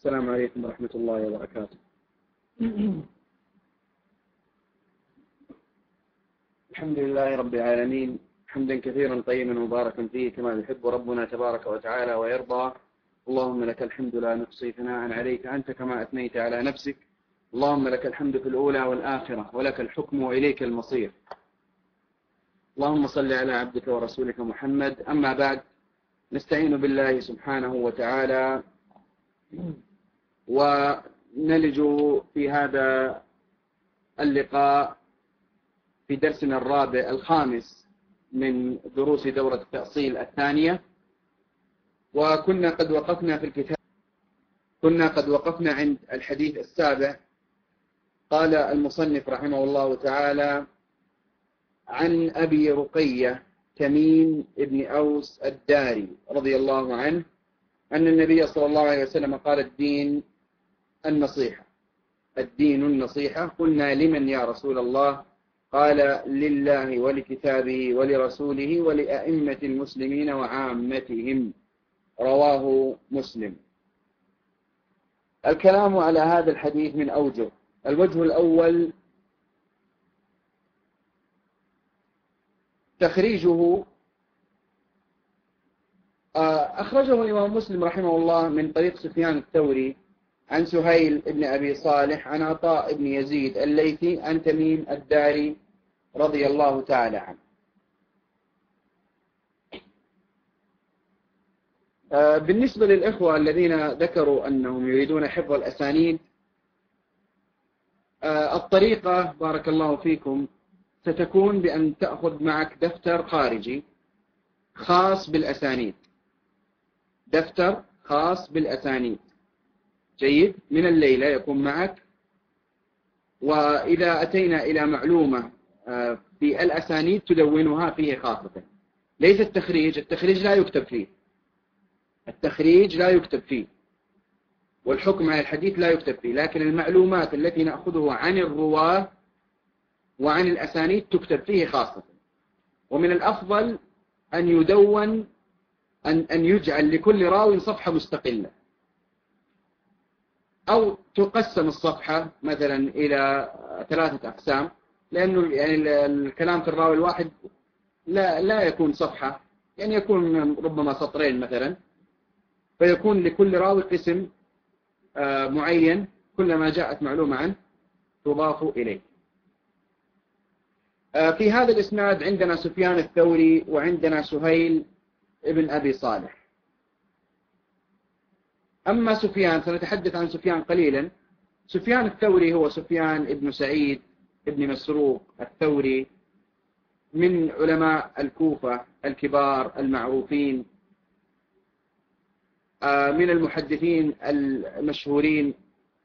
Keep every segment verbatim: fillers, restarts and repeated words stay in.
السلام عليكم ورحمة الله وبركاته. الحمد لله رب العالمين، حمدا كثيرا طيبا مباركا فيه كما يحب ربنا تبارك وتعالى ويرضى. اللهم لك الحمد لا نحصي ثناء عليك أنت كما أثنيت على نفسك. اللهم لك الحمد في الأولى والآخرة ولك الحكم وإليك المصير. اللهم صل على عبدك ورسولك محمد. أما بعد، نستعين بالله سبحانه وتعالى ونلج في هذا اللقاء في درسنا الرابع الخامس من دروس دورة التأصيل الثانية. وكنا قد وقفنا في الكتاب كنا قد وقفنا عند الحديث السابع. قال المصنف رحمه الله تعالى: عن أبي رقية تميم ابن أوس الداري رضي الله عنه أن النبي صلى الله عليه وسلم قال: الدين النصيحة الدين النصيحة. قلنا: لمن يا رسول الله؟ قال: لله ولكتابه ولرسوله ولأئمة المسلمين وعامتهم. رواه مسلم. الكلام على هذا الحديث من أوجه. الوجه الأول: تخريجه. أخرجه الإمام مسلم رحمه الله من طريق سفيان الثوري عن سهيل بن أبي صالح عن عطاء بن يزيد الليثي عن تميم الداري رضي الله تعالى عنه. بالنسبة للإخوة الذين ذكروا أنهم يريدون حفظ الأسانيد، الطريقة بارك الله فيكم ستكون بأن تأخذ معك دفتر خارجي خاص بالأسانيد دفتر خاص بالأسانيد جيد، من الليلة يكون معك. وإذا أتينا إلى معلومة في الأسانيد تدونها فيه خاصة. ليس التخريج التخريج لا يكتب فيه التخريج لا يكتب فيه والحكم على الحديث لا يكتب فيه، لكن المعلومات التي نأخذها عن الرواة وعن الأسانيد تكتب فيه خاصة. ومن الأفضل أن يدون أن أن يجعل لكل راوي صفحة مستقلة، أو تقسم الصفحة مثلا إلى ثلاثة أقسام، لأنه يعني الكلام في الراوي الواحد لا لا يكون صفحة، يعني يكون ربما سطرين مثلا، فيكون لكل راوي قسم معين، كلما جاءت معلومة عنه تضاف إليه. في هذا الإسناد عندنا سفيان الثوري وعندنا سهيل ابن أبي صالح. أما سفيان، سنتحدث عن سفيان قليلا. سفيان الثوري هو سفيان ابن سعيد ابن مسروق الثوري، من علماء الكوفة الكبار المعروفين، من المحدثين المشهورين،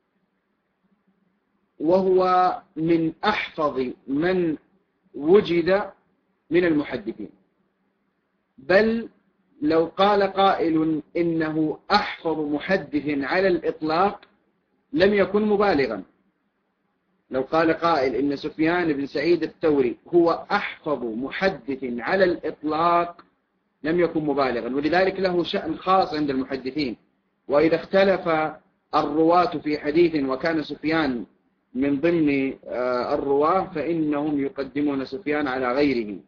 وهو من أحفظ من وجد من المحدثين. بل لو قال قائل إنه أحفظ محدث على الإطلاق لم يكن مبالغا. لو قال قائل إن سفيان بن سعيد الثوري هو أحفظ محدث على الإطلاق لم يكن مبالغا، ولذلك له شأن خاص عند المحدثين. وإذا اختلف الرواة في حديث وكان سفيان من ضمن الرواة فإنهم يقدمون سفيان على غيره.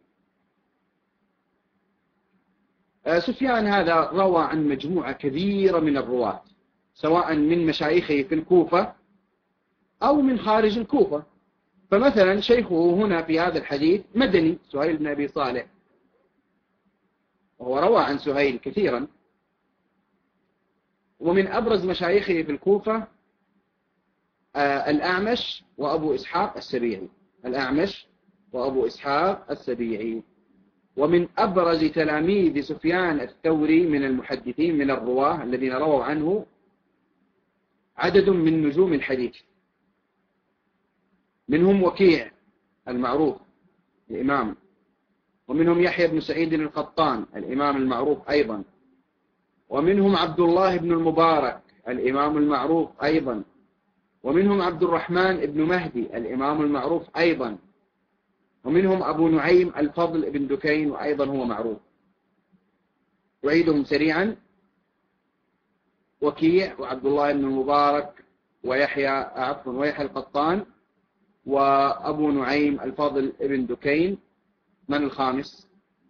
سفيان هذا روى عن مجموعة كبيرة من الرواة، سواء من مشايخه في الكوفة أو من خارج الكوفة. فمثلا شيخه هنا في هذا الحديث مدني، سهيل بن أبي صالح، وهو روى عن سهيل كثيرا. ومن أبرز مشايخه في الكوفة الأعمش وأبو إسحاق السبيعي الأعمش وأبو إسحاق السبيعي. ومن أبرز تلاميذ سفيان الثوري من المحدثين من الرواة الذين رووا عنه عدد من نجوم الحديث، منهم وكيع المعروف الإمام، ومنهم يحيى بن سعيد القطان الإمام المعروف أيضا، ومنهم عبد الله بن المبارك الإمام المعروف أيضا، ومنهم عبد الرحمن بن مهدي الإمام المعروف أيضا، ومنهم أبو نعيم الفضل بن دكين وأيضا هو معروف. أعيدهم سريعا: وكيع وعبد الله بن المبارك ويحيى عفوا ويحيى القطان وأبو نعيم الفضل ابن دكين. من الخامس؟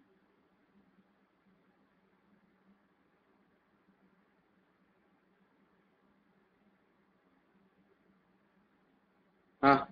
ها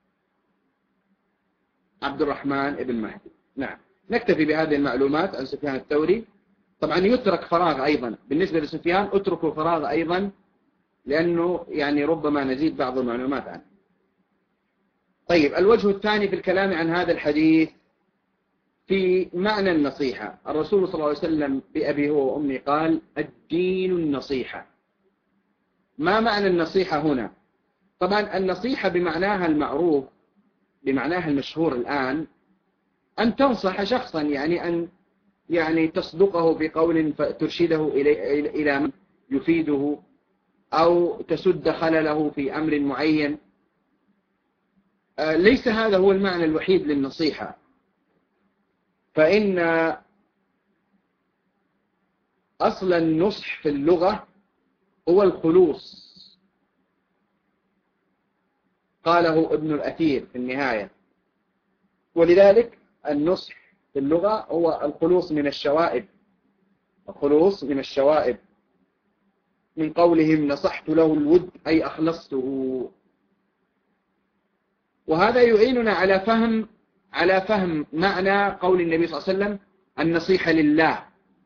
عبد الرحمن ابن مهدي. نعم، نكتفي بهذه المعلومات عن سفيان الثوري. طبعا يترك فراغ أيضا بالنسبة لسفيان، اتركوا فراغ أيضا لأنه يعني ربما نزيد بعض المعلومات عنه. طيب، الوجه الثاني في الكلام عن هذا الحديث في معنى النصيحة. الرسول صلى الله عليه وسلم بأبي هو وأمي قال: الدين النصيحة. ما معنى النصيحة هنا؟ طبعا النصيحة بمعناها المعروف، بمعناها المشهور الآن، أن تنصح شخصا، يعني أن يعني تصدقه بقول فترشده إلى إلى من يفيده، أو تسد خلله في أمر معين. ليس هذا هو المعنى الوحيد للنصيحة، فإن أصل النصح في اللغة هو الخلوص، قاله ابن الأثير في النهاية. ولذلك النصح في اللغة هو الخلوص من الشوائب، الخلوص من الشوائب، من قولهم نصحت له الود أي أخلصته. وهذا يعيننا على فهم على فهم معنى قول النبي صلى الله عليه وسلم: النصيحة لله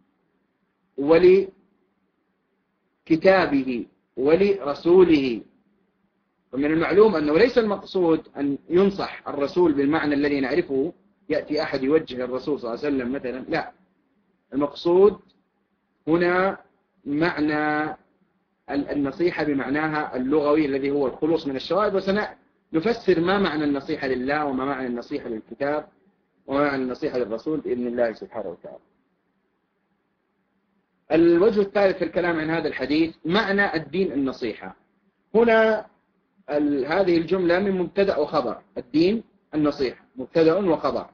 ولكتابه ولرسوله. ومن المعلوم أنه ليس المقصود أن ينصح الرسول بالمعنى الذي نعرفه، يأتي أحد يوجه الرسول صلى الله عليه وسلم مثلا، لا، المقصود هنا معنى النصيحة بمعناها اللغوي الذي هو الخلوص من الشوائب. وسنفسر ما معنى النصيحة لله وما معنى النصيحة للكتاب وما معنى النصيحة للرسول بإذن الله سبحانه وتعالى. الوجه الثالث في الكلام عن هذا الحديث معنى الدين النصيحة. هنا هذه الجملة من مبتدأ وخبر. الدين النصيحة مبتدأ وخبر.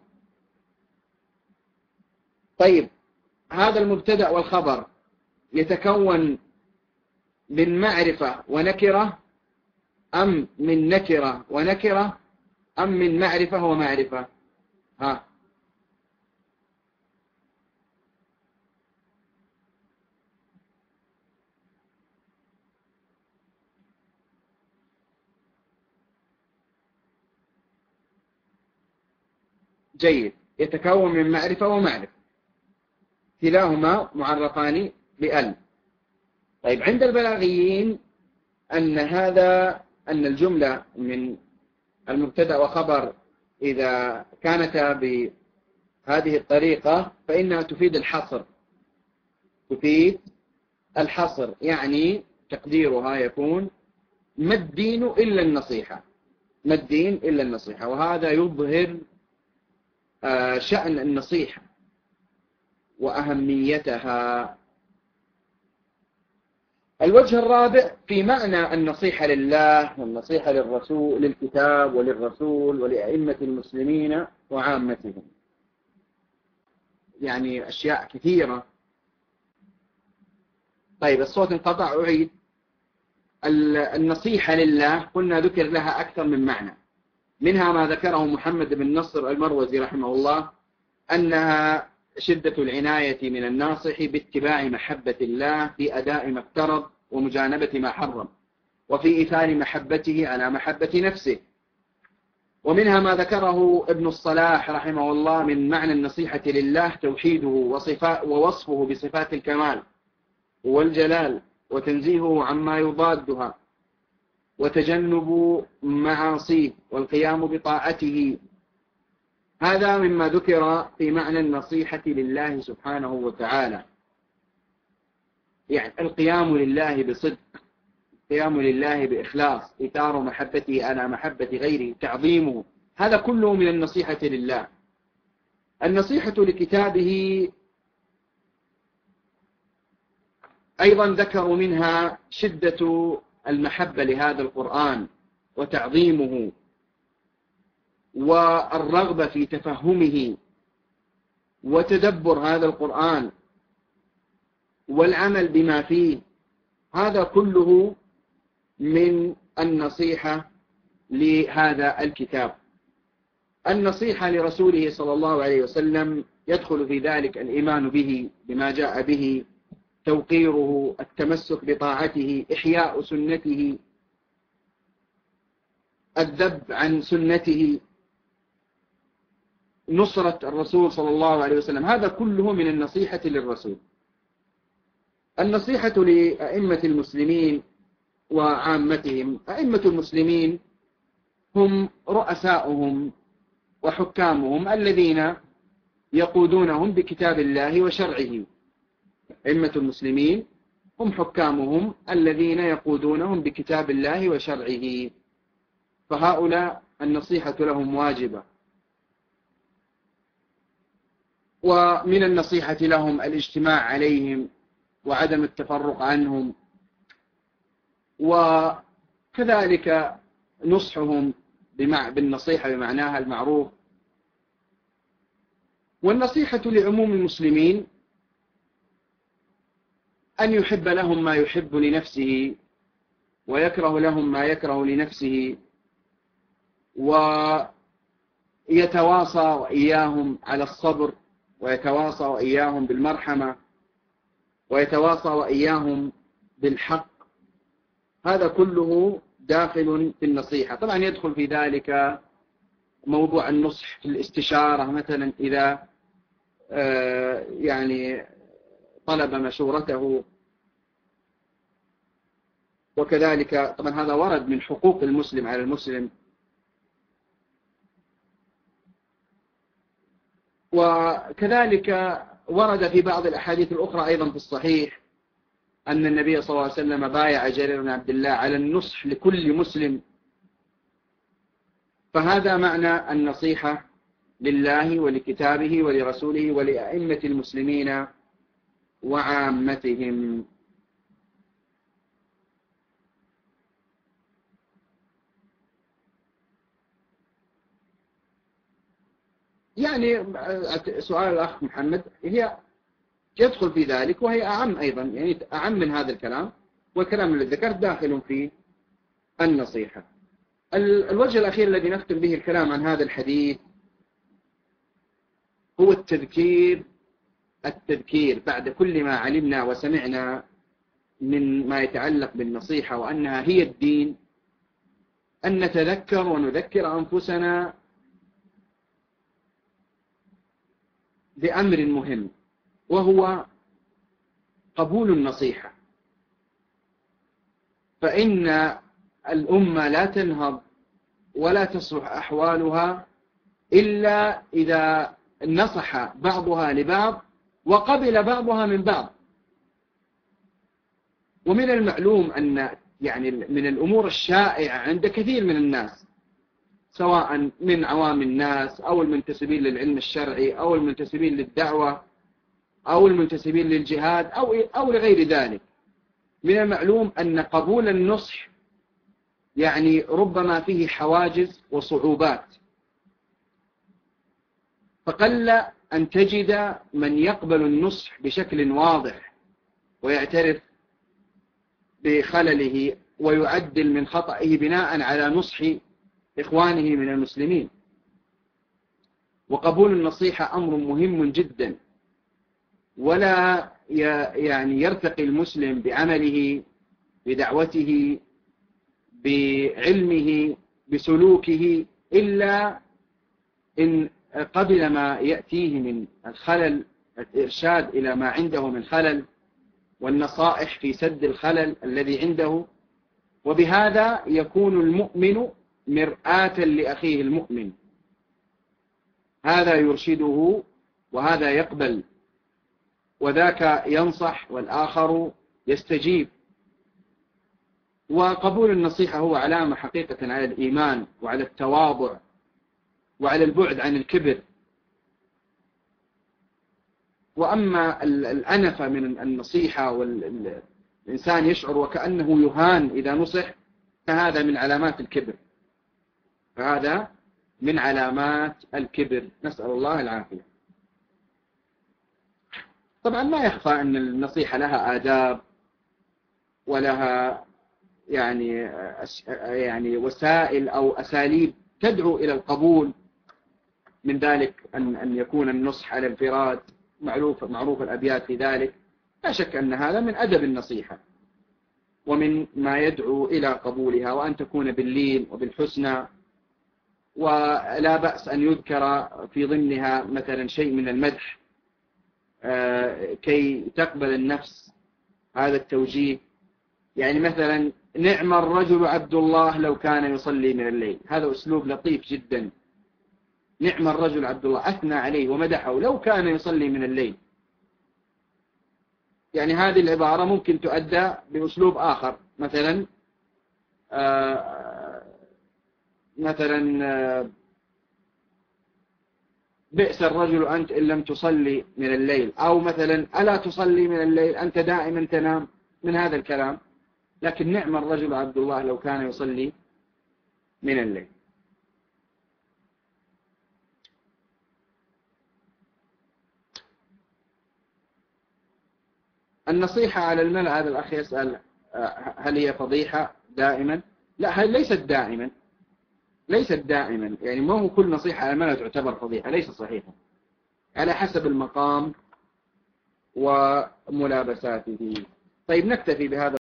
طيب، هذا المبتدأ والخبر يتكون من معرفة ونكرة، أم من نكرة ونكرة، أم من معرفة ومعرفة؟ ها جيد، يتكون من معرفة ومعرفة، كلاهما معرفان بأل. طيب، عند البلاغيين أن هذا أن الجملة من المبتدأ وخبر إذا كانتا بهذه الطريقة فإنها تفيد الحصر، تفيد الحصر، يعني تقديرها يكون: ما الدين إلا النصيحة، ما الدين إلا النصيحة. وهذا يظهر شأن النصيحة وأهميتها. الوجه الرابع في معنى النصيحة لله والنصيحة للرسول، للكتاب وللرسول ولأئمة المسلمين وعامتهم، يعني أشياء كثيرة. طيب، الصوت انقطع، أعيد. النصيحة لله قلنا ذكر لها أكثر من معنى، منها ما ذكره محمد بن نصر المروزي رحمه الله، أنها شدة العناية من الناصح باتباع محبة الله في أداء ما افترض ومجانبة ما حرم، وفي إيثار محبته على محبة نفسه. ومنها ما ذكره ابن الصلاح رحمه الله من معنى النصيحة لله توحيده ووصفه بصفات الكمال والجلال، وتنزيهه عما يضادها، وتجنب معاصيه، والقيام بطاعته. هذا مما ذكر في معنى النصيحة لله سبحانه وتعالى، يعني القيام لله بصدق، القيام لله بإخلاص، إثار محبته على محبة غيره، تعظيمه، هذا كله من النصيحة لله. النصيحة لكتابه أيضا ذكروا منها شدة المحبة لهذا القرآن وتعظيمه والرغبة في تفهمه وتدبر هذا القرآن والعمل بما فيه هذا كله من النصيحة لهذا الكتاب. النصيحة لرسوله صلى الله عليه وسلم يدخل في ذلك الإيمان به بما جاء به، توقيره، التمسك بطاعته، إحياء سنته، الذب عن سنته، نصرة الرسول صلى الله عليه وسلم. هذا كله من النصيحة للرسول. النصيحة لأئمة المسلمين وعامتهم. أئمة المسلمين هم رؤساؤهم وحكامهم الذين يقودونهم بكتاب الله وشرعه. أئمة المسلمين هم حكامهم الذين يقودونهم بكتاب الله وشرعه، فهؤلاء النصيحة لهم واجبة. ومن النصيحة لهم الاجتماع عليهم وعدم التفرق عنهم، وكذلك نصحهم بالنصيحة بمعناها المعروف. والنصيحة لعموم المسلمين أن يحب لهم ما يحب لنفسه ويكره لهم ما يكره لنفسه، ويتواصى وإياهم على الصبر، ويتواصى وإياهم بالمرحمة، ويتواصى وإياهم بالحق. هذا كله داخل في النصيحة. طبعا يدخل في ذلك موضوع النصح في الاستشارة، مثلا إذا يعني طلب مشورته، وكذلك طبعا هذا ورد من حقوق المسلم على المسلم. وكذلك ورد في بعض الأحاديث الأخرى أيضا في الصحيح أن النبي صلى الله عليه وسلم بايع جرير بن عبد الله على النصح لكل مسلم. فهذا معنى النصيحة لله ولكتابه ولرسوله ولأئمة المسلمين وعامتهم. يعني سؤال الأخ محمد هي يدخل في ذلك، وهي أعم أيضا، يعني أعم من هذا الكلام، والكلام الذي ذكرت داخل في النصيحة. الوجه الأخير الذي نختم به الكلام عن هذا الحديث هو التذكير التذكير بعد كل ما علمنا وسمعنا من ما يتعلق بالنصيحة وأنها هي الدين، أن نتذكر ونذكر أنفسنا بأمر مهم، وهو قبول النصيحة. فإن الأمة لا تنهض ولا تصلح أحوالها إلا إذا نصح بعضها لبعض وقبل بعضها من بعض. ومن المعلوم أن يعني من الأمور الشائعة عند كثير من الناس، سواء من عوام الناس أو المنتسبين للعلم الشرعي أو المنتسبين للدعوة أو المنتسبين للجهاد أو أو لغير ذلك، من المعلوم أن قبول النصح يعني ربما فيه حواجز وصعوبات. فقل أن تجد من يقبل النصح بشكل واضح ويعترف بخلله ويعدل من خطئه بناء على نصح إخوانه من المسلمين. وقبول النصيحة أمر مهم جدا، ولا يعني يرتقي المسلم بعمله، بدعوته، بعلمه، بسلوكه، إلا إن قبل ما يأتيه من الخلل، الإرشاد إلى ما عنده من خلل، والنصائح في سد الخلل الذي عنده. وبهذا يكون المؤمن مرآة لأخيه المؤمن، هذا يرشده وهذا يقبل، وذاك ينصح والآخر يستجيب. وقبول النصيحة هو علامة حقيقة على الإيمان وعلى التواضع وعلى البعد عن الكبر. وأما الأنفة من النصيحة والإنسان يشعر وكأنه يهان إذا نصح، فهذا من علامات الكبر، فهذا من علامات الكبر، نسأل الله العافية. طبعا ما يخفى أن النصيحة لها آداب ولها يعني يعني وسائل أو أساليب تدعو إلى القبول، من ذلك أن أن يكون النصح على انفراد، معروف معروف الأبيات في ذلك. لا شك أن هذا من أدب النصيحة ومن ما يدعو إلى قبولها، وأن تكون باللين وبالحسنى، ولا بأس أن يذكر في ضمنها مثلا شيء من المدح كي تقبل النفس هذا التوجيه. يعني مثلا نعم الرجل عبد الله لو كان يصلي من الليل، هذا أسلوب لطيف جدا. نعم الرجل عبد الله، أثنى عليه ومدحه لو كان يصلي من الليل. يعني هذه العبارة ممكن تؤدى بأسلوب آخر، مثلا آه مثلا آه بئس الرجل أنت إن لم تصلي من الليل، أو مثلا ألا تصلي من الليل أنت دائما تنام، من هذا الكلام. لكن نعم الرجل عبد الله لو كان يصلي من الليل. النصيحة على الملأ، هذا الأخ يسأل هل هي فضيحة دائما؟ لا، هي ليست دائما، ليست دائما. يعني ما هو كل نصيحة على الملأ تعتبر فضيحة، ليس صحيحة، على حسب المقام وملابساته. طيب نكتفي بهذا.